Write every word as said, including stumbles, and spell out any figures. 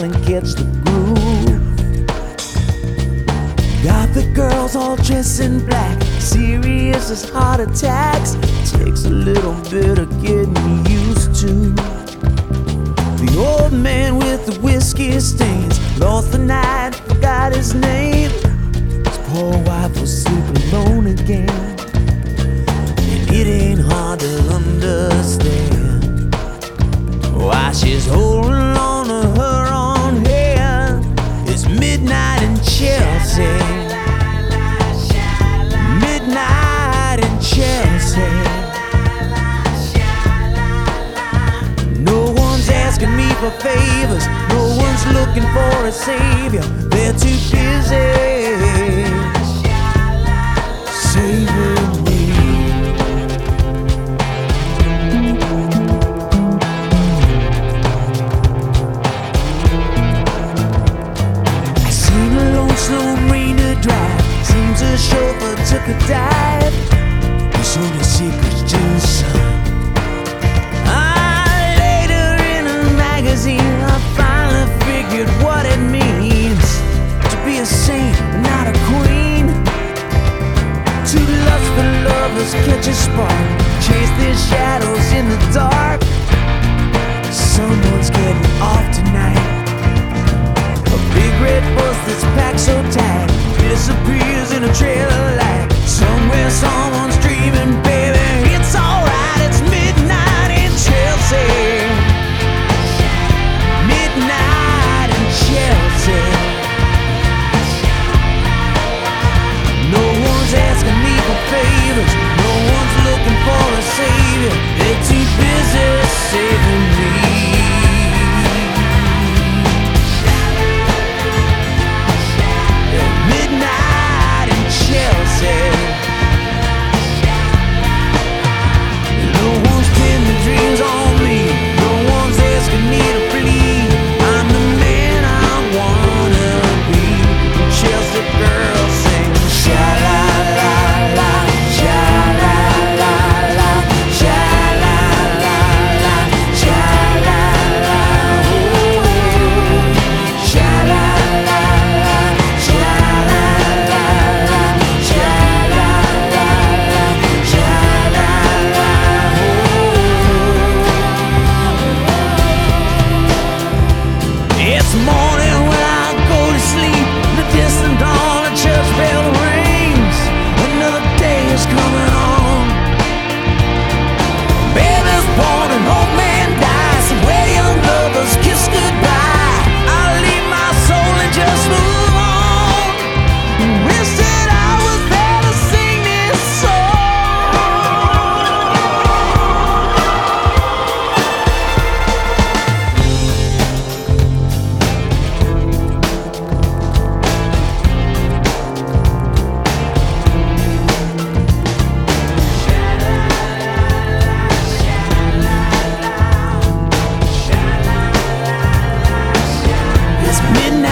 smile and catch the groove. Got the girls all dressed in black, serious as heart attacks. Takes a little bit of getting used to. The old man with the whiskey stains lost the night, forgot his name. His poor wife was sleeping alone again, and it ain't hard to understand why she's holding on to her own hand. It's midnight in Chelsea, midnight in Chelsea. No one's asking me for favors, no one's looking for a savior. They're too busy saving me. I seen a lone slow rain to drive, seems a chauffeur took a dive. There's only secrets to the sun. I finally figured what it means to be a saint, not a queen. Two lustful lovers catch a spark, chase their shadows in the dark. Someone's getting off tonight. A big red bus that's packed so tight disappears in a trail of light. Somewhere someone's dreaming, baby, it's alright. It's midnight in Chelsea, midnight in Chelsea. No one's asking me for favors, no one's looking for a savior. They're too busy saving me. Midnight in Chelsea. No one's pinning their dreams on me, no one's asking me to flee. I'm the man I wanna be. Chelsea girls sing sha-la-la-la, sha-la-la-la, sha-la-la-la, sha-la-la, ooh, sha-la-la-la, sha-la-la-la, sha-la-la-la, sha-la-la, ooh. It's morning when I go to sleep. The distant dawn, a church bell rings. Another day is coming on. Baby's born, an old man dies. Where young lovers kiss goodbye. I'll leave my soul and just move on. Wish that I was there to sing this song. It's midnight